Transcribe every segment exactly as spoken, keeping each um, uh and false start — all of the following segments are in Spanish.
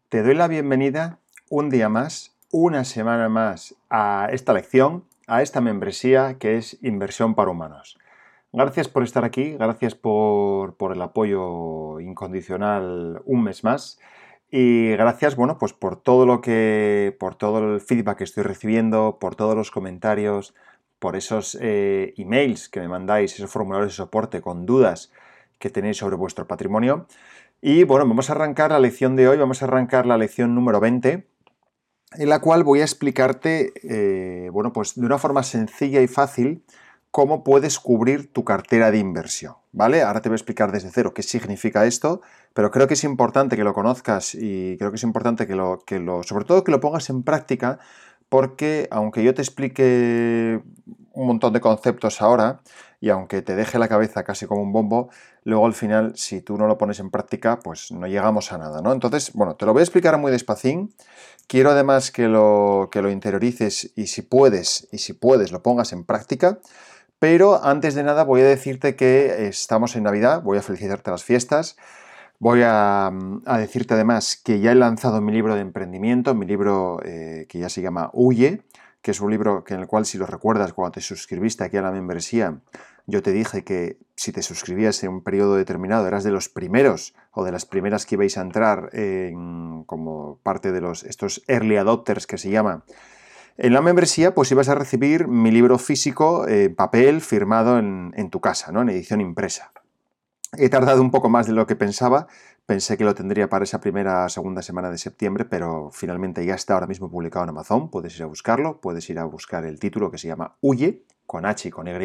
Te doy la bienvenida un día más, una semana más a esta lección, a esta membresía que es Inversión para Humanos. Gracias por estar aquí, gracias por, por el apoyo incondicional un mes más y gracias, bueno, pues por todo lo que, por todo el feedback que estoy recibiendo, por todos los comentarios, por esos eh, emails que me mandáis, esos formularios de soporte con dudas que tenéis sobre vuestro patrimonio. Y bueno, vamos a arrancar la lección de hoy, vamos a arrancar la lección número veinte, en la cual voy a explicarte, eh, bueno, pues de una forma sencilla y fácil, cómo puedes cubrir tu cartera de inversión, ¿vale? Ahora te voy a explicar desde cero qué significa esto, pero creo que es importante que lo conozcas y creo que es importante que lo, que lo, sobre todo que lo pongas en práctica, porque aunque yo te explique un montón de conceptos ahora, y aunque te deje la cabeza casi como un bombo, luego al final, si tú no lo pones en práctica, pues no llegamos a nada, ¿no? Entonces, bueno, te lo voy a explicar muy despacín. Quiero además que lo, que lo interiorices y si puedes, y si puedes, lo pongas en práctica. Pero antes de nada voy a decirte que estamos en Navidad, voy a felicitarte las fiestas. Voy a, a decirte además que ya he lanzado mi libro de emprendimiento, mi libro eh, que ya se llama Huye, que es un libro que en el cual, si lo recuerdas, cuando te suscribiste aquí a la membresía, yo te dije que si te suscribías en un periodo determinado eras de los primeros o de las primeras que ibais a entrar en, como parte de los, estos early adopters que se llama. En la membresía, pues ibas a recibir mi libro físico en eh, papel firmado en, en tu casa, ¿no? En edición impresa. He tardado un poco más de lo que pensaba, pensé que lo tendría para esa primera o segunda semana de septiembre, pero finalmente ya está ahora mismo publicado en Amazon, puedes ir a buscarlo, puedes ir a buscar el título que se llama Huye, con H y con Y,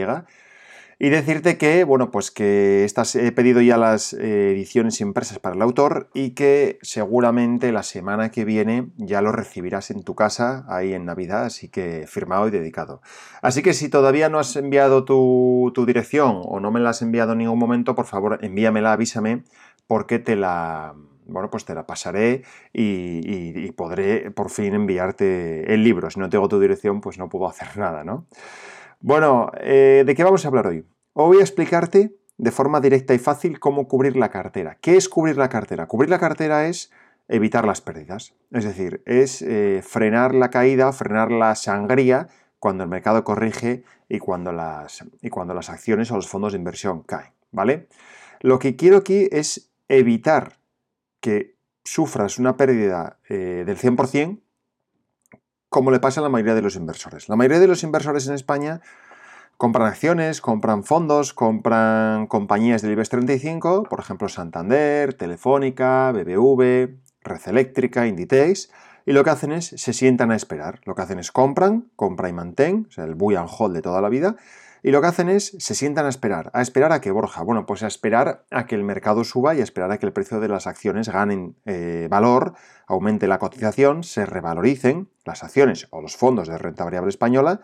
y decirte que, bueno, pues que estas, he pedido ya las eh, ediciones impresas para el autor y que seguramente la semana que viene ya lo recibirás en tu casa, ahí en Navidad, así que firmado y dedicado. Así que si todavía no has enviado tu, tu dirección o no me la has enviado en ningún momento, por favor envíamela, avísame, porque te la... bueno, pues te la pasaré y, y, y podré por fin enviarte el libro. Si no tengo tu dirección, pues no puedo hacer nada, ¿no? Bueno, eh, ¿de qué vamos a hablar hoy? Hoy voy a explicarte de forma directa y fácil cómo cubrir la cartera. ¿Qué es cubrir la cartera? Cubrir la cartera es evitar las pérdidas. Es decir, es eh, frenar la caída, frenar la sangría cuando el mercado corrige y cuando, las, y cuando las acciones o los fondos de inversión caen, ¿vale? Lo que quiero aquí es evitar que sufras una pérdida eh, del cien por ciento, como le pasa a la mayoría de los inversores. La mayoría de los inversores en España compran acciones, compran fondos, compran compañías del IBEX treinta y cinco, por ejemplo Santander, Telefónica, B B V, Red Eléctrica, Inditex, y lo que hacen es, se sientan a esperar. Lo que hacen es compran, compra y mantén, o sea, el buy and hold de toda la vida, y lo que hacen es, se sientan a esperar. ¿A esperar a qué, Borja? Bueno, pues a esperar a que el mercado suba y a esperar a que el precio de las acciones ganen eh, valor, aumente la cotización, se revaloricen las acciones o los fondos de renta variable española,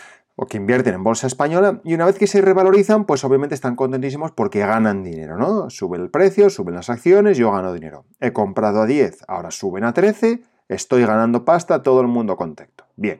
o que invierten en bolsa española, y una vez que se revalorizan, pues obviamente están contentísimos porque ganan dinero, ¿no? Sube el precio, suben las acciones, yo gano dinero. He comprado a diez, ahora suben a trece, estoy ganando pasta, todo el mundo contento. Bien.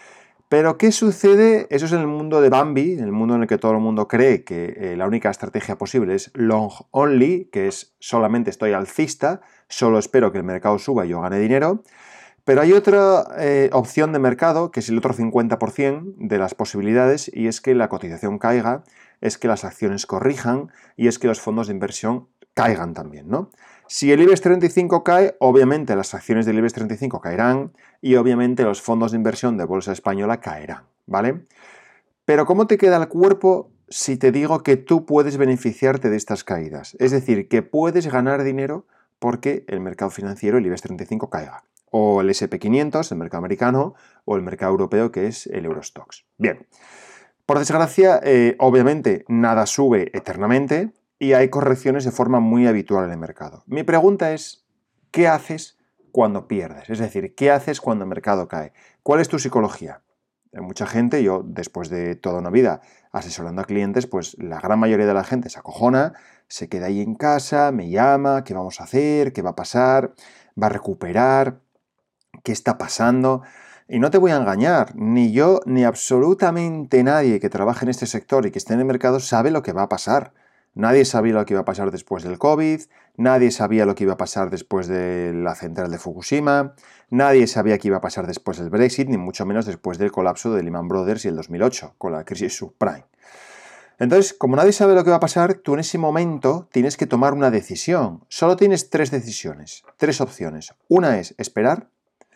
Pero ¿qué sucede? Eso es en el mundo de Bambi, en el mundo en el que todo el mundo cree que eh, la única estrategia posible es long only, que es solamente estoy alcista, solo espero que el mercado suba y yo gane dinero. Pero hay otra eh, opción de mercado, que es el otro cincuenta por ciento de las posibilidades, y es que la cotización caiga, es que las acciones corrijan y es que los fondos de inversión caigan también, ¿no? Si el IBEX treinta y cinco cae, obviamente las acciones del IBEX treinta y cinco caerán y obviamente los fondos de inversión de bolsa española caerán, ¿vale? Pero ¿cómo te queda el cuerpo si te digo que tú puedes beneficiarte de estas caídas? Es decir, que puedes ganar dinero porque el mercado financiero, el IBEX treinta y cinco, caiga. O el ese and pe quinientos, el mercado americano, o el mercado europeo, que es el Eurostoxx. Bien, por desgracia, eh, obviamente nada sube eternamente y hay correcciones de forma muy habitual en el mercado. Mi pregunta es, ¿qué haces cuando pierdes? Es decir, ¿qué haces cuando el mercado cae? ¿Cuál es tu psicología? Hay mucha gente, yo después de toda una vida asesorando a clientes, pues la gran mayoría de la gente se acojona, se queda ahí en casa, me llama, ¿qué vamos a hacer? ¿Qué va a pasar? ¿Va a recuperar? ¿Qué está pasando? Y no te voy a engañar, ni yo ni absolutamente nadie que trabaje en este sector y que esté en el mercado sabe lo que va a pasar. Nadie sabía lo que iba a pasar después del COVID, nadie sabía lo que iba a pasar después de la central de Fukushima, nadie sabía qué iba a pasar después del Brexit, ni mucho menos después del colapso de Lehman Brothers y el dos mil ocho, con la crisis subprime. Entonces, como nadie sabe lo que va a pasar, tú en ese momento tienes que tomar una decisión. Solo tienes tres decisiones, tres opciones. Una es esperar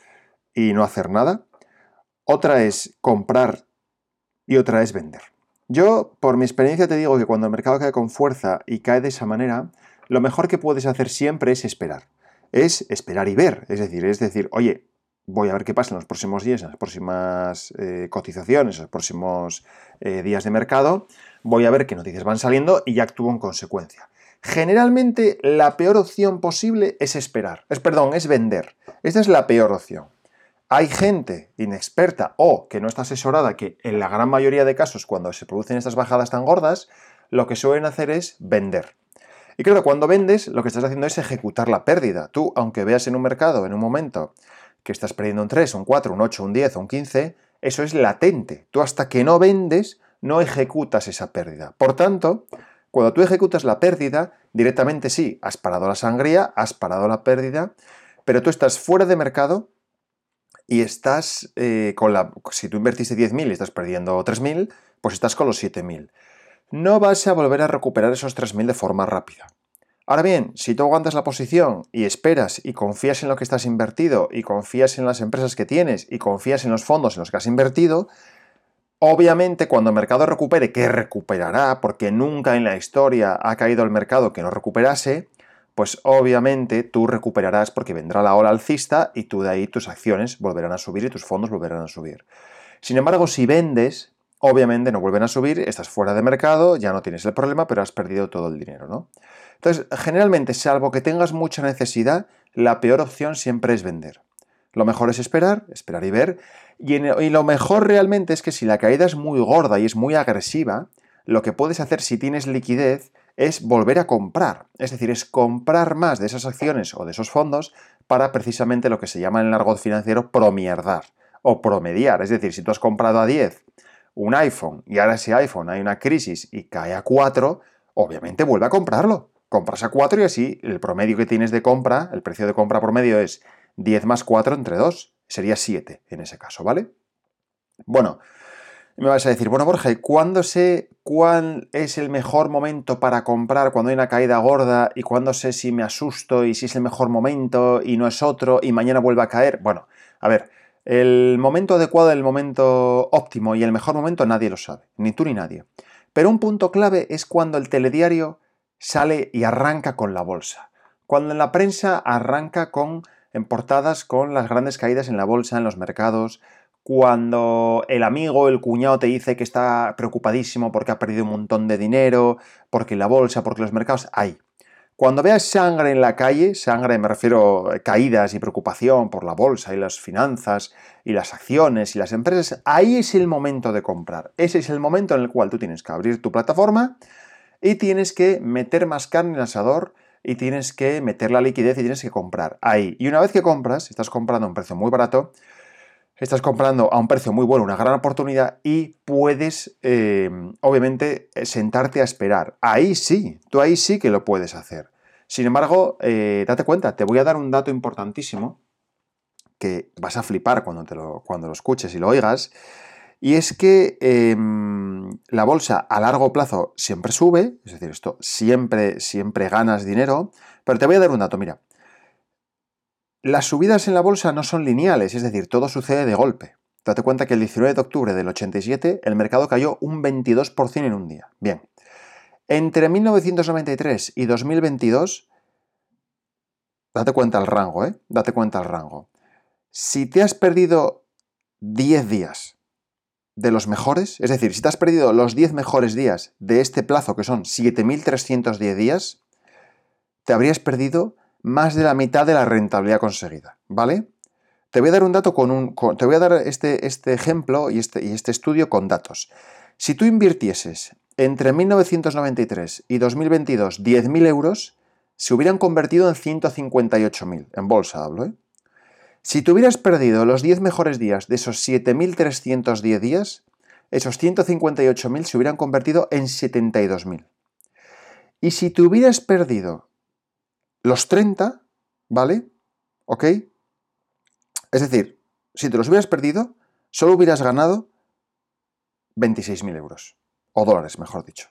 y no hacer nada. Otra es comprar y otra es vender. Yo, por mi experiencia, te digo que cuando el mercado cae con fuerza y cae de esa manera, lo mejor que puedes hacer siempre es esperar. Es esperar y ver. Es decir, es decir, oye, voy a ver qué pasa en los próximos días, en las próximas eh, cotizaciones, en los próximos eh, días de mercado. Voy a ver qué noticias van saliendo y ya actúo en consecuencia. Generalmente, la peor opción posible es esperar. Es, perdón, es vender. Esta es la peor opción. Hay gente inexperta o que no está asesorada que en la gran mayoría de casos cuando se producen estas bajadas tan gordas, lo que suelen hacer es vender. Y claro, cuando vendes lo que estás haciendo es ejecutar la pérdida. Tú, aunque veas en un mercado en un momento que estás perdiendo un tres, un cuatro, un ocho, un diez o un quince, eso es latente. Tú hasta que no vendes no ejecutas esa pérdida. Por tanto, cuando tú ejecutas la pérdida, directamente sí, has parado la sangría, has parado la pérdida, pero tú estás fuera de mercado y estás eh, con la... Si tú invertiste diez mil y estás perdiendo tres mil, pues estás con los siete mil. No vas a volver a recuperar esos tres mil de forma rápida. Ahora bien, si tú aguantas la posición y esperas y confías en lo que estás invertido y confías en las empresas que tienes y confías en los fondos en los que has invertido, obviamente cuando el mercado recupere, que recuperará, porque nunca en la historia ha caído el mercado que no recuperase, pues obviamente tú recuperarás porque vendrá la ola alcista y tú de ahí tus acciones volverán a subir y tus fondos volverán a subir. Sin embargo, si vendes, obviamente no vuelven a subir, estás fuera de mercado, ya no tienes el problema, pero has perdido todo el dinero, ¿no? Entonces, generalmente, salvo que tengas mucha necesidad, la peor opción siempre es vender. Lo mejor es esperar, esperar y ver, y, en, y lo mejor realmente es que si la caída es muy gorda y es muy agresiva, lo que puedes hacer si tienes liquidez es volver a comprar, es decir, es comprar más de esas acciones o de esos fondos para precisamente lo que se llama en el argot financiero promierdar o promediar, es decir, si tú has comprado a diez un iPhone y ahora ese iPhone hay una crisis y cae a cuatro, obviamente vuelve a comprarlo, compras a cuatro y así el promedio que tienes de compra, el precio de compra promedio es diez más cuatro entre dos, sería siete en ese caso, ¿vale? Bueno, me vas a decir, bueno, Borja, ¿cuándo sé cuál es el mejor momento para comprar cuando hay una caída gorda y cuándo sé si me asusto y si es el mejor momento y no es otro y mañana vuelve a caer? Bueno, a ver, el momento adecuado, el momento óptimo y el mejor momento nadie lo sabe, ni tú ni nadie. Pero un punto clave es cuando el telediario sale y arranca con la bolsa. Cuando en la prensa arranca con, en portadas con las grandes caídas en la bolsa, en los mercados, cuando el amigo, el cuñado te dice que está preocupadísimo porque ha perdido un montón de dinero, porque la bolsa, porque los mercados, ahí. Cuando veas sangre en la calle, sangre me refiero a caídas y preocupación por la bolsa y las finanzas y las acciones y las empresas, ahí es el momento de comprar. Ese es el momento en el cual tú tienes que abrir tu plataforma y tienes que meter más carne en el asador y tienes que meter la liquidez y tienes que comprar ahí. Y una vez que compras, estás comprando a un precio muy barato, estás comprando a un precio muy bueno, una gran oportunidad y puedes, eh, obviamente, sentarte a esperar. Ahí sí, tú ahí sí que lo puedes hacer. Sin embargo, eh, date cuenta, te voy a dar un dato importantísimo que vas a flipar cuando, te lo, cuando lo escuches y lo oigas, y es que eh, la bolsa a largo plazo siempre sube, es decir, esto siempre, siempre ganas dinero, pero te voy a dar un dato, mira. Las subidas en la bolsa no son lineales, es decir, todo sucede de golpe. Date cuenta que el diecinueve de octubre del ochenta y siete el mercado cayó un veintidós por ciento en un día. Bien, entre mil novecientos noventa y tres y dos mil veintidós, date cuenta el rango, ¿eh? Date cuenta el rango. Si te has perdido diez días de los mejores, es decir, si te has perdido los diez mejores días de este plazo, que son siete mil trescientos diez días, te habrías perdido más de la mitad de la rentabilidad conseguida, ¿vale? Te voy a dar un dato con un... Con, te voy a dar este, este ejemplo y este, y este estudio con datos. Si tú invirtieses entre mil novecientos noventa y tres y dos mil veintidós diez mil euros, se hubieran convertido en ciento cincuenta y ocho mil, en bolsa hablo, ¿eh? Si te hubieras perdido los diez mejores días de esos siete mil trescientos diez días, esos ciento cincuenta y ocho mil se hubieran convertido en setenta y dos mil. Y si te hubieras perdido los treinta, ¿vale? ¿Ok? Es decir, si te los hubieras perdido, solo hubieras ganado veintiséis mil euros, o dólares, mejor dicho.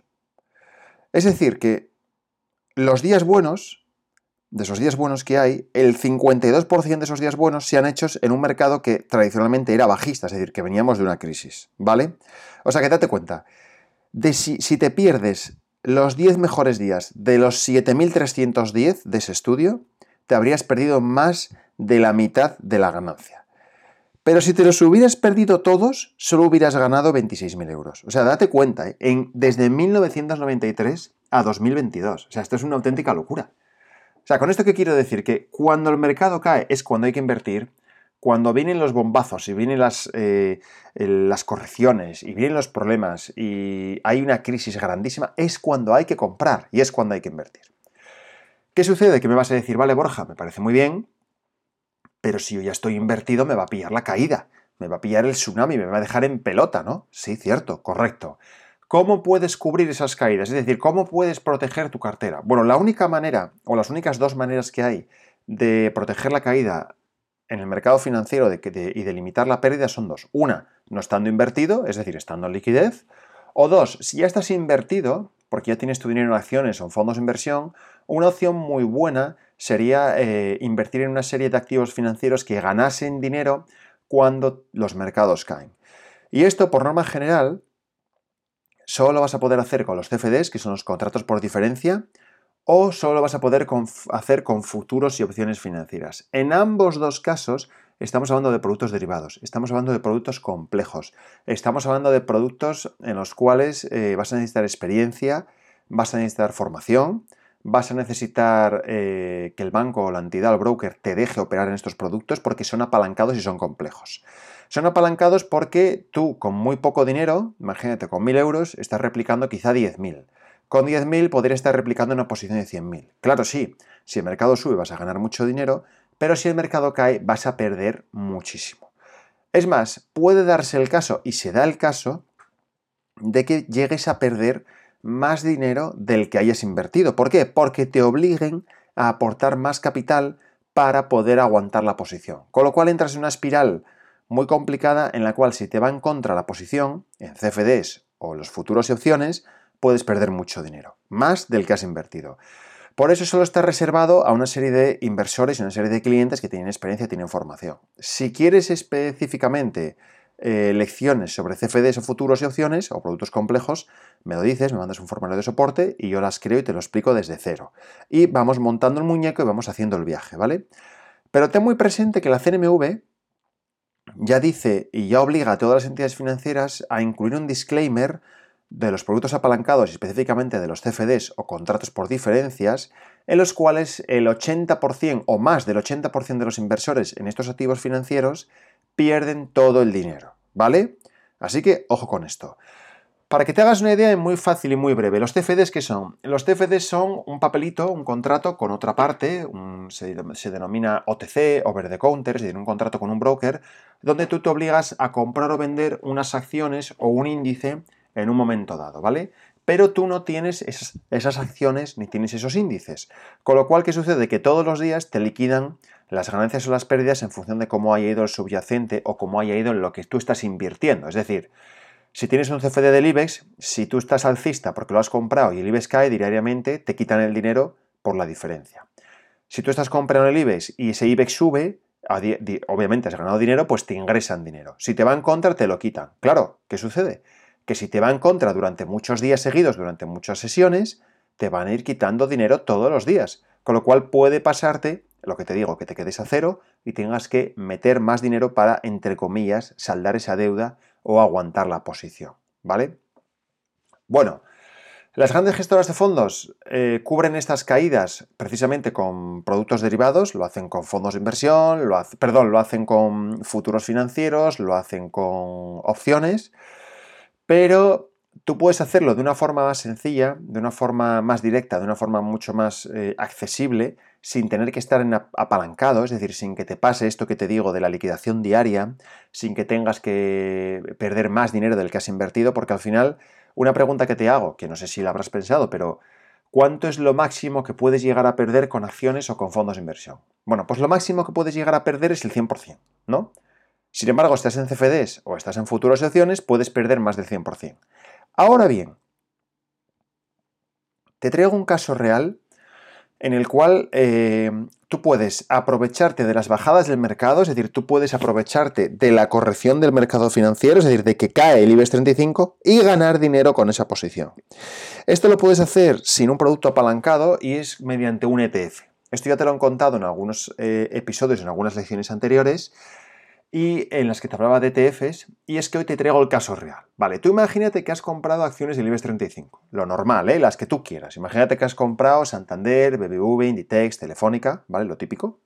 Es decir, que los días buenos, de esos días buenos que hay, el cincuenta y dos por ciento de esos días buenos se han hecho en un mercado que tradicionalmente era bajista, es decir, que veníamos de una crisis, ¿vale? O sea, que date cuenta, de si, si te pierdes los diez mejores días de los siete mil trescientos diez de ese estudio, te habrías perdido más de la mitad de la ganancia. Pero si te los hubieras perdido todos, solo hubieras ganado veintiséis mil euros. O sea, date cuenta, ¿eh? en, desde mil novecientos noventa y tres a dos mil veintidós. O sea, esto es una auténtica locura. O sea, ¿con esto qué quiero decir? Que cuando el mercado cae es cuando hay que invertir, cuando vienen los bombazos y vienen las, eh, las correcciones y vienen los problemas y hay una crisis grandísima, es cuando hay que comprar y es cuando hay que invertir. ¿Qué sucede? Que me vas a decir, vale, Borja, me parece muy bien, pero si yo ya estoy invertido me va a pillar la caída, me va a pillar el tsunami, me va a dejar en pelota, ¿no? Sí, cierto, correcto. ¿Cómo puedes cubrir esas caídas? Es decir, ¿cómo puedes proteger tu cartera? Bueno, la única manera, o las únicas dos maneras que hay de proteger la caída en el mercado financiero de, de, y de limitar la pérdida son dos. Una, no estando invertido, es decir, estando en liquidez. O dos, si ya estás invertido, porque ya tienes tu dinero en acciones o en fondos de inversión, una opción muy buena sería eh, invertir en una serie de activos financieros que ganasen dinero cuando los mercados caen. Y esto, por norma general, solo lo vas a poder hacer con los C F Ds, que son los contratos por diferencia, o solo lo vas a poder con, hacer con futuros y opciones financieras. En ambos dos casos estamos hablando de productos derivados, estamos hablando de productos complejos, estamos hablando de productos en los cuales eh, vas a necesitar experiencia, vas a necesitar formación, vas a necesitar eh, que el banco o la entidad o el broker te deje operar en estos productos porque son apalancados y son complejos. Son apalancados porque tú con muy poco dinero, imagínate con mil euros, estás replicando quizá diez mil. Con diez mil podría estar replicando una posición de cien mil. Claro, sí, si el mercado sube vas a ganar mucho dinero, pero si el mercado cae vas a perder muchísimo. Es más, puede darse el caso, y se da el caso, de que llegues a perder más dinero del que hayas invertido. ¿Por qué? Porque te obliguen a aportar más capital para poder aguantar la posición. Con lo cual entras en una espiral muy complicada en la cual si te va en contra la posición, en C F Ds o los futuros y opciones, puedes perder mucho dinero, más del que has invertido. Por eso solo está reservado a una serie de inversores y una serie de clientes que tienen experiencia y tienen formación. Si quieres específicamente eh, lecciones sobre C F Ds o futuros y opciones o productos complejos, me lo dices, me mandas un formulario de soporte y yo las creo y te lo explico desde cero. Y vamos montando el muñeco y vamos haciendo el viaje, ¿vale? Pero ten muy presente que la C N M V ya dice y ya obliga a todas las entidades financieras a incluir un disclaimer de los productos apalancados y específicamente de los C F Ds o contratos por diferencias, en los cuales el ochenta por ciento o más del ochenta por ciento de los inversores en estos activos financieros pierden todo el dinero, ¿vale? Así que ojo con esto. Para que te hagas una idea, es muy fácil y muy breve. ¿Los C F Ds qué son? Los C F Ds son un papelito, un contrato con otra parte, un, se, se denomina O T C, over the counter, es decir, un contrato con un broker, donde tú te obligas a comprar o vender unas acciones o un índice en un momento dado, ¿vale? Pero tú no tienes esas, esas acciones ni tienes esos índices. Con lo cual, ¿qué sucede? Que todos los días te liquidan las ganancias o las pérdidas en función de cómo haya ido el subyacente o cómo haya ido en lo que tú estás invirtiendo. Es decir, si tienes un C F D del IBEX, si tú estás alcista porque lo has comprado y el IBEX cae diariamente, te quitan el dinero por la diferencia. Si tú estás comprando el IBEX y ese IBEX sube, obviamente has ganado dinero, pues te ingresan dinero. Si te va en contra, te lo quitan. Claro, ¿qué sucede? Que si te va en contra durante muchos días seguidos, durante muchas sesiones, te van a ir quitando dinero todos los días. Con lo cual puede pasarte, lo que te digo, que te quedes a cero y tengas que meter más dinero para, entre comillas, saldar esa deuda o aguantar la posición, ¿vale? Bueno, las grandes gestoras de fondos eh, cubren estas caídas precisamente con productos derivados, lo hacen con fondos de inversión, lo hace, perdón, lo hacen con futuros financieros, lo hacen con opciones, pero tú puedes hacerlo de una forma más sencilla, de una forma más directa, de una forma mucho más eh, accesible, sin tener que estar en apalancado, es decir, sin que te pase esto que te digo de la liquidación diaria, sin que tengas que perder más dinero del que has invertido, porque al final, una pregunta que te hago, que no sé si la habrás pensado, pero ¿Cuánto es lo máximo que puedes llegar a perder con acciones o con fondos de inversión? Bueno, pues lo máximo que puedes llegar a perder es el cien por ciento, ¿no? Sin embargo, estás en C F Ds o estás en futuros y opciones, puedes perder más del cien por ciento. Ahora bien, te traigo un caso real en el cual eh, tú puedes aprovecharte de las bajadas del mercado, es decir, tú puedes aprovecharte de la corrección del mercado financiero, es decir, de que cae el IBEX treinta y cinco y ganar dinero con esa posición. Esto lo puedes hacer sin un producto apalancado y es mediante un E T F. Esto ya te lo han contado en algunos eh, episodios, en algunas lecciones anteriores, y en las que te hablaba de E T Fs, y es que hoy te traigo el caso real. Vale, tú imagínate que has comprado acciones del IBEX treinta y cinco, lo normal, ¿eh? Las que tú quieras. Imagínate que has comprado Santander, B B V, Inditex, Telefónica, ¿vale? Lo típico.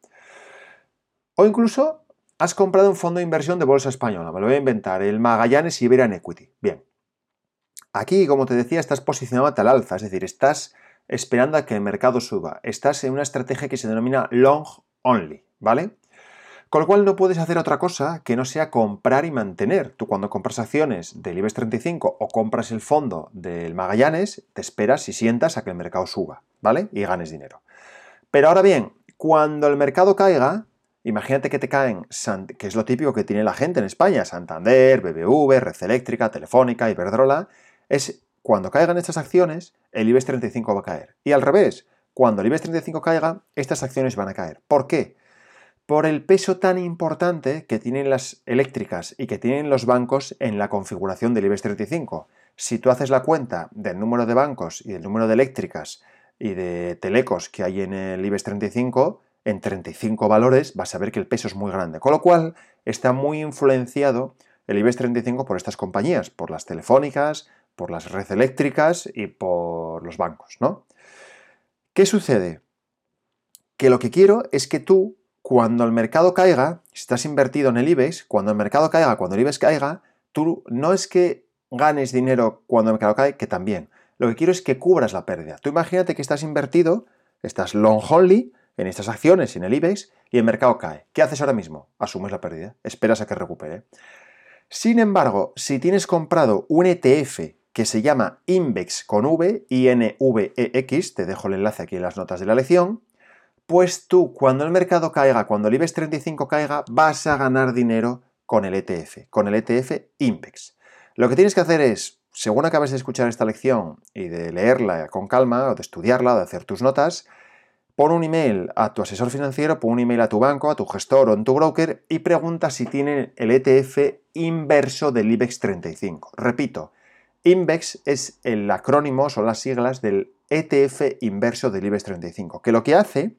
O incluso has comprado un fondo de inversión de bolsa española, me lo voy a inventar, el Magallanes Iberian Equity. Bien. Aquí, como te decía, estás posicionado al alza, es decir, estás esperando a que el mercado suba. Estás en una estrategia que se denomina long only, ¿vale? Con lo cual no puedes hacer otra cosa que no sea comprar y mantener. Tú cuando compras acciones del IBEX treinta y cinco o compras el fondo del Magallanes, te esperas y sientas a que el mercado suba, ¿vale? Y ganes dinero. Pero ahora bien, cuando el mercado caiga, imagínate que te caen, que es lo típico que tiene la gente en España, Santander, B B V, Red Eléctrica, Telefónica, Iberdrola, es cuando caigan estas acciones, el IBEX treinta y cinco va a caer. Y al revés, cuando el IBEX treinta y cinco caiga, estas acciones van a caer. ¿Por qué? Por el peso tan importante que tienen las eléctricas y que tienen los bancos en la configuración del IBEX treinta y cinco. Si tú haces la cuenta del número de bancos y del número de eléctricas y de telecos que hay en el IBEX treinta y cinco, en treinta y cinco valores, vas a ver que el peso es muy grande. Con lo cual, está muy influenciado el IBEX treinta y cinco por estas compañías, por las telefónicas, por las redes eléctricas y por los bancos, ¿no? ¿Qué sucede? Que lo que quiero es que tú, cuando el mercado caiga, si estás invertido en el IBEX, cuando el mercado caiga, cuando el IBEX caiga, tú no es que ganes dinero cuando el mercado cae, que también. Lo que quiero es que cubras la pérdida. Tú imagínate que estás invertido, estás long only en estas acciones, en el IBEX, y el mercado cae. ¿Qué haces ahora mismo? Asumes la pérdida, esperas a que recupere. Sin embargo, si tienes comprado un E T F que se llama INVEX con V, I N V E X, te dejo el enlace aquí en las notas de la lección, pues tú, cuando el mercado caiga, cuando el IBEX treinta y cinco caiga, vas a ganar dinero con el E T F, con el E T F INVEX. Lo que tienes que hacer es, según acabes de escuchar esta lección y de leerla con calma, o de estudiarla, o de hacer tus notas, pon un email a tu asesor financiero, pon un email a tu banco, a tu gestor o en tu broker y pregunta si tienen el E T F inverso del IBEX treinta y cinco. Repito, INVEX es el acrónimo, son las siglas del E T F inverso del IBEX treinta y cinco, que lo que hace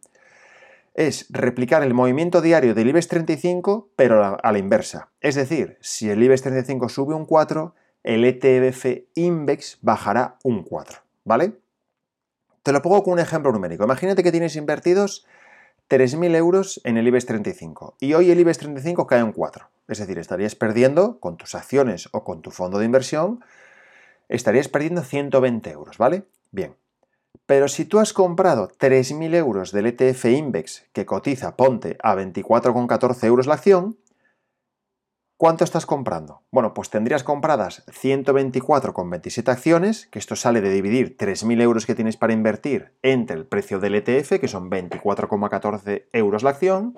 es replicar el movimiento diario del IBEX treinta y cinco, pero a la inversa. Es decir, si el IBEX treinta y cinco sube un cuatro, el E T F INVEX bajará un cuatro, ¿vale? Te lo pongo con un ejemplo numérico. Imagínate que tienes invertidos tres mil euros en el IBEX treinta y cinco y hoy el IBEX treinta y cinco cae un cuatro. Es decir, estarías perdiendo con tus acciones o con tu fondo de inversión, estarías perdiendo ciento veinte euros, ¿vale? Bien. Pero si tú has comprado tres mil euros del E T F INVEX que cotiza, ponte, a veinticuatro coma catorce euros la acción, ¿cuánto estás comprando? Bueno, pues tendrías compradas ciento veinticuatro coma veintisiete acciones, que esto sale de dividir tres mil euros que tienes para invertir entre el precio del E T F, que son veinticuatro coma catorce euros la acción.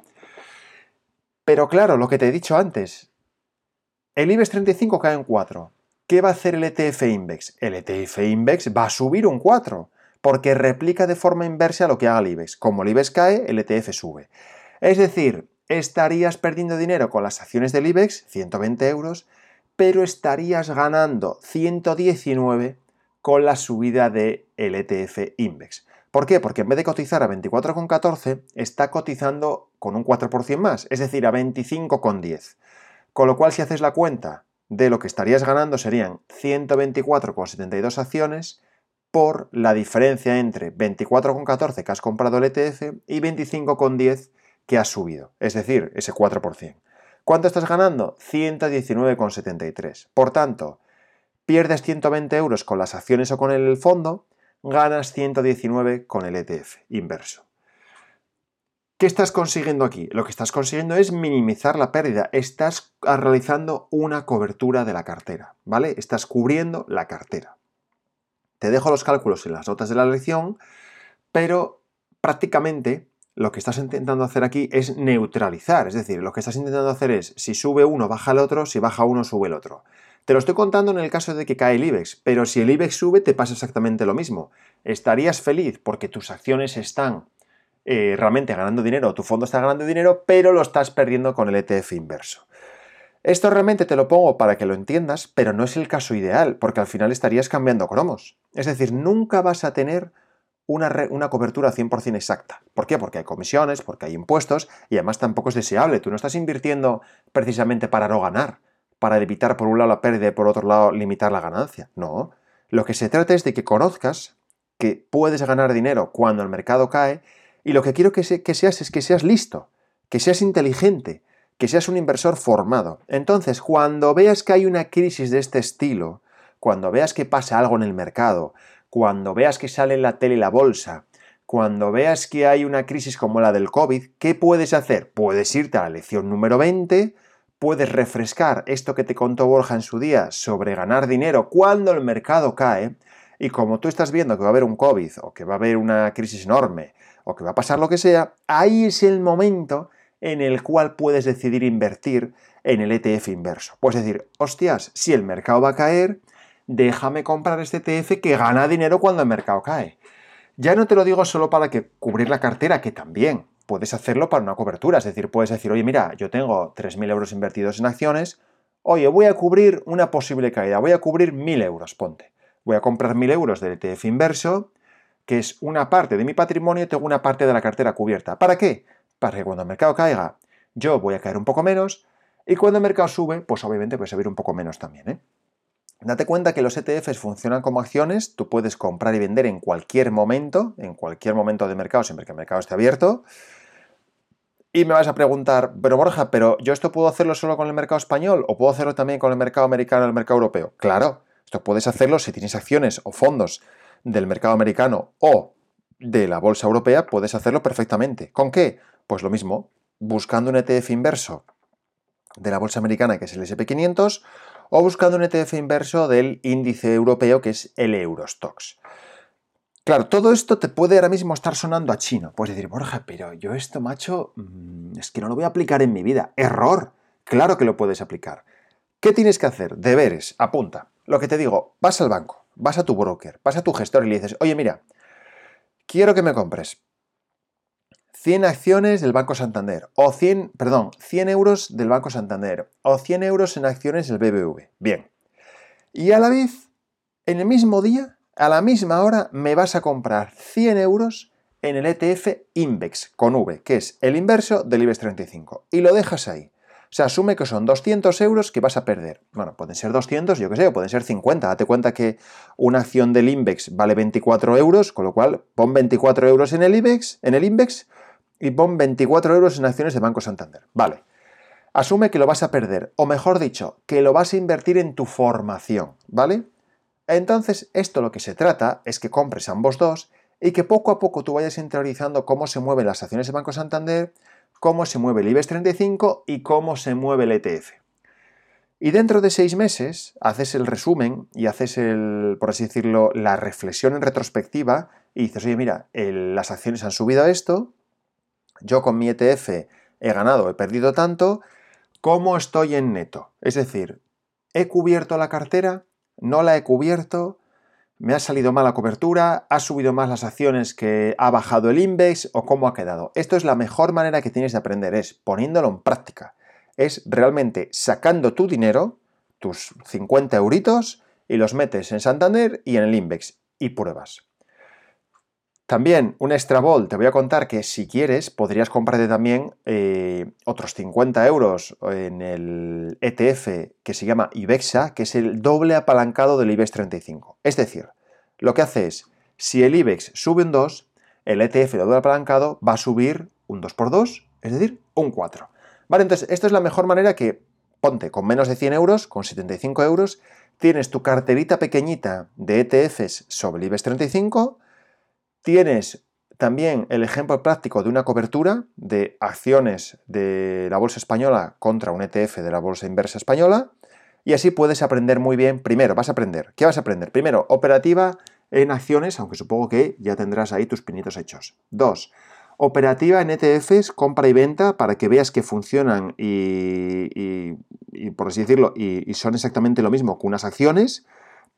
Pero claro, lo que te he dicho antes, el IBEX treinta y cinco cae en cuatro. ¿Qué va a hacer el E T F INVEX? El E T F INVEX va a subir un cuatro, porque replica de forma inversa lo que haga el IBEX. Como el IBEX cae, el E T F sube. Es decir, estarías perdiendo dinero con las acciones del IBEX, ciento veinte euros, pero estarías ganando ciento diecinueve con la subida del E T F INVEX. ¿Por qué? Porque en vez de cotizar a veinticuatro coma catorce, está cotizando con un cuatro por ciento más, es decir, a veinticinco coma diez. Con lo cual, si haces la cuenta de lo que estarías ganando, serían ciento veinticuatro coma setenta y dos acciones por la diferencia entre veinticuatro coma catorce que has comprado el E T F y veinticinco coma diez que has subido, es decir, ese cuatro por ciento. ¿Cuánto estás ganando? ciento diecinueve coma setenta y tres. Por tanto, pierdes ciento veinte euros con las acciones o con el fondo, ganas ciento diecinueve con el E T F inverso. ¿Qué estás consiguiendo aquí? Lo que estás consiguiendo es minimizar la pérdida. Estás realizando una cobertura de la cartera, ¿vale? Estás cubriendo la cartera. Te dejo los cálculos en las notas de la lección, pero prácticamente lo que estás intentando hacer aquí es neutralizar. Es decir, lo que estás intentando hacer es, si sube uno, baja el otro, si baja uno, sube el otro. Te lo estoy contando en el caso de que cae el IBEX, pero si el IBEX sube, te pasa exactamente lo mismo. Estarías feliz porque tus acciones están eh, realmente ganando dinero, tu fondo está ganando dinero, pero lo estás perdiendo con el E T F inverso. Esto realmente te lo pongo para que lo entiendas, pero no es el caso ideal, porque al final estarías cambiando cromos. Es decir, nunca vas a tener una, re, una cobertura cien por cien exacta. ¿Por qué? Porque hay comisiones, porque hay impuestos, y además tampoco es deseable. Tú no estás invirtiendo precisamente para no ganar, para evitar por un lado la pérdida y por otro lado limitar la ganancia. No. Lo que se trata es de que conozcas que puedes ganar dinero cuando el mercado cae, y lo que quiero que, se, que seas es que seas listo, que seas inteligente, que seas un inversor formado. Entonces, cuando veas que hay una crisis de este estilo, cuando veas que pasa algo en el mercado, cuando veas que sale en la tele y la bolsa, cuando veas que hay una crisis como la del COVID, ¿qué puedes hacer? Puedes irte a la lección número veinte, puedes refrescar esto que te contó Borja en su día sobre ganar dinero cuando el mercado cae, y como tú estás viendo que va a haber un COVID, o que va a haber una crisis enorme, o que va a pasar lo que sea, ahí es el momento en el cual puedes decidir invertir en el E T F inverso. Puedes decir, hostias, si el mercado va a caer, déjame comprar este E T F que gana dinero cuando el mercado cae. Ya no te lo digo solo para que cubrir la cartera, que también puedes hacerlo para una cobertura. Es decir, puedes decir, oye, mira, yo tengo tres mil euros invertidos en acciones, oye, voy a cubrir una posible caída, voy a cubrir mil euros, ponte. Voy a comprar mil euros del E T F inverso, que es una parte de mi patrimonio, tengo una parte de la cartera cubierta. ¿Para qué? Para que cuando el mercado caiga, yo voy a caer un poco menos, y cuando el mercado sube, pues obviamente voy a subir un poco menos también, ¿eh? Date cuenta que los E T Fs funcionan como acciones, tú puedes comprar y vender en cualquier momento, en cualquier momento de mercado, siempre que el mercado esté abierto. Y me vas a preguntar, pero Borja, ¿pero yo esto puedo hacerlo solo con el mercado español o puedo hacerlo también con el mercado americano y el mercado europeo? Claro, esto puedes hacerlo si tienes acciones o fondos del mercado americano o de la bolsa europea, puedes hacerlo perfectamente. ¿Con qué? Pues lo mismo, buscando un E T F inverso de la bolsa americana, que es el ese and pe quinientos, o buscando un E T F inverso del índice europeo, que es el Eurostoxx. Claro, todo esto te puede ahora mismo estar sonando a chino. Puedes decir, Borja, pero yo esto, macho, es que no lo voy a aplicar en mi vida. ¡Error! Claro que lo puedes aplicar. ¿Qué tienes que hacer? Deberes. Apunta. Lo que te digo, vas al banco, vas a tu broker, vas a tu gestor y le dices, oye, mira, quiero que me compres cien acciones del Banco Santander, o cien, perdón, cien euros del Banco Santander, o cien euros en acciones del be be ve. Bien. Y a la vez, en el mismo día, a la misma hora, me vas a comprar cien euros en el E T F INVEX, con V, que es el inverso del IBEX treinta y cinco. Y lo dejas ahí. O sea, asume que son doscientos euros que vas a perder. Bueno, pueden ser doscientos, yo qué sé, o pueden ser cincuenta. Date cuenta que una acción del INVEX vale veinticuatro euros, con lo cual pon veinticuatro euros en el IBEX, en el INVEX, y pon veinticuatro euros en acciones de Banco Santander. Vale. Asume que lo vas a perder, o mejor dicho, que lo vas a invertir en tu formación, ¿vale? Entonces, esto lo que se trata es que compres ambos dos y que poco a poco tú vayas interiorizando cómo se mueven las acciones de Banco Santander, cómo se mueve el IBEX treinta y cinco y cómo se mueve el E T F. Y dentro de seis meses haces el resumen y haces, el, por así decirlo, la reflexión en retrospectiva y dices, oye, mira, el, las acciones han subido a esto, yo con mi E T F he ganado, he perdido tanto, ¿cómo estoy en neto? Es decir, ¿he cubierto la cartera? ¿No la he cubierto? ¿Me ha salido mal la cobertura? ¿Ha subido más las acciones que ha bajado el INVEX? ¿O cómo ha quedado? Esto es la mejor manera que tienes de aprender, es poniéndolo en práctica. Es realmente sacando tu dinero, tus cincuenta euritos, y los metes en Santander y en el INVEX, y pruebas. También, un extra ball, te voy a contar que si quieres podrías comprarte también eh, otros cincuenta euros en el E T F que se llama IBEXA, que es el doble apalancado del IBEX treinta y cinco. Es decir, lo que hace es, si el IBEX sube un dos, el E T F doble apalancado va a subir un dos por dos, es decir, un cuatro. Vale, entonces, esta es la mejor manera que, ponte, con menos de cien euros, con setenta y cinco euros, tienes tu carterita pequeñita de E T Fs sobre el IBEX treinta y cinco. Tienes también el ejemplo práctico de una cobertura de acciones de la bolsa española contra un E T F de la bolsa inversa española y así puedes aprender muy bien. Primero, vas a aprender. ¿Qué vas a aprender? Primero, operativa en acciones, aunque supongo que ya tendrás ahí tus pinitos hechos. Dos, operativa en E T Fs, compra y venta, para que veas que funcionan y, y, y por así decirlo, y, y son exactamente lo mismo que unas acciones.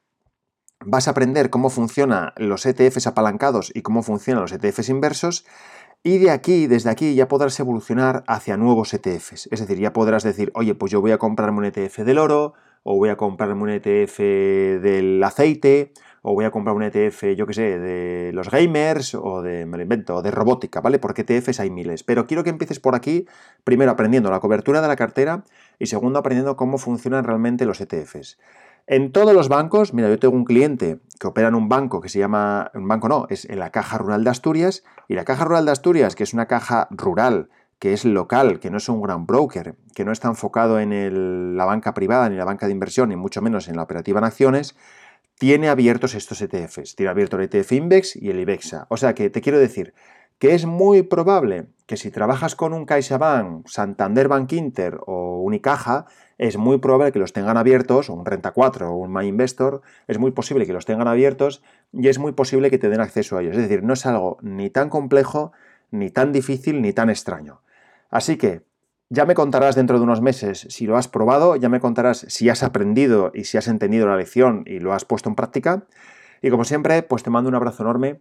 Vas a aprender cómo funcionan los E T Fs apalancados y cómo funcionan los E T Fs inversos. Y de aquí, desde aquí, ya podrás evolucionar hacia nuevos E T Fs. Es decir, ya podrás decir, oye, pues yo voy a comprarme un E T F del oro, o voy a comprarme un E T F del aceite, o voy a comprar un E T F, yo qué sé, de los gamers, o de, me lo invento, o de robótica, ¿vale? Porque E T Fs hay miles. Pero quiero que empieces por aquí, primero aprendiendo la cobertura de la cartera, y segundo aprendiendo cómo funcionan realmente los E T Fs. En todos los bancos, mira, yo tengo un cliente que opera en un banco que se llama, un banco no, es en la Caja Rural de Asturias, y la Caja Rural de Asturias, que es una caja rural, que es local, que no es un gran broker, que no está enfocado en el, la banca privada ni la banca de inversión, ni mucho menos en la operativa en acciones, tiene abiertos estos E T Fs. Tiene abierto el E T F Invex y el IBEXA. O sea que te quiero decir que es muy probable que si trabajas con un CaixaBank, Santander Bank Inter o Unicaja, es muy probable que los tengan abiertos, o un Renta cuatro o un MyInvestor, es muy posible que los tengan abiertos y es muy posible que te den acceso a ellos. Es decir, no es algo ni tan complejo, ni tan difícil, ni tan extraño. Así que ya me contarás dentro de unos meses si lo has probado, ya me contarás si has aprendido y si has entendido la lección y lo has puesto en práctica. Y como siempre, pues te mando un abrazo enorme.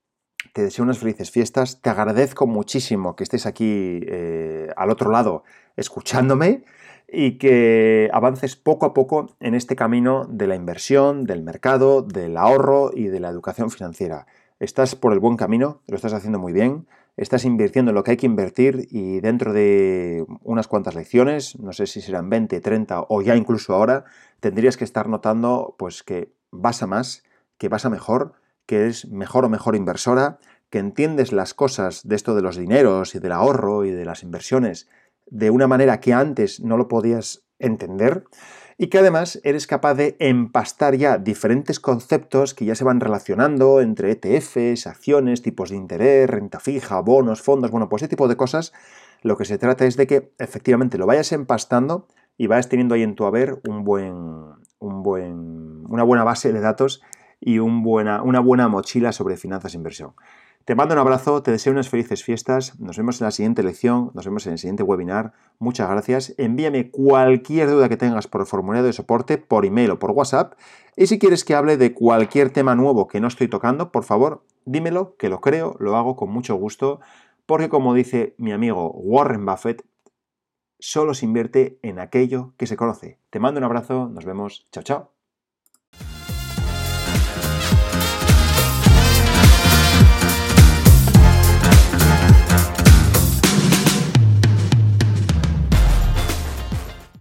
Te deseo unas felices fiestas, te agradezco muchísimo que estés aquí eh, al otro lado escuchándome y que avances poco a poco en este camino de la inversión, del mercado, del ahorro y de la educación financiera. Estás por el buen camino, lo estás haciendo muy bien, estás invirtiendo en lo que hay que invertir y dentro de unas cuantas lecciones, no sé si serán veinte, treinta o ya incluso ahora, tendrías que estar notando pues que vas a más, que vas a mejor, que eres mejor o mejor inversora, que entiendes las cosas de esto de los dineros y del ahorro y de las inversiones de una manera que antes no lo podías entender y que además eres capaz de empastar ya diferentes conceptos que ya se van relacionando entre E T Fs, acciones, tipos de interés, renta fija, bonos, fondos, bueno, pues ese tipo de cosas. Lo que se trata es de que efectivamente lo vayas empastando y vayas teniendo ahí en tu haber un buen, un buen, una buena base de datos y un buena, una buena mochila sobre finanzas e inversión. Te mando un abrazo, te deseo unas felices fiestas, nos vemos en la siguiente lección, nos vemos en el siguiente webinar. Muchas gracias. Envíame cualquier duda que tengas por el formulario de soporte, por email o por WhatsApp. Y si quieres que hable de cualquier tema nuevo que no estoy tocando, por favor, dímelo, que lo creo, lo hago con mucho gusto, porque como dice mi amigo Warren Buffett, solo se invierte en aquello que se conoce. Te mando un abrazo, nos vemos, chao, chao.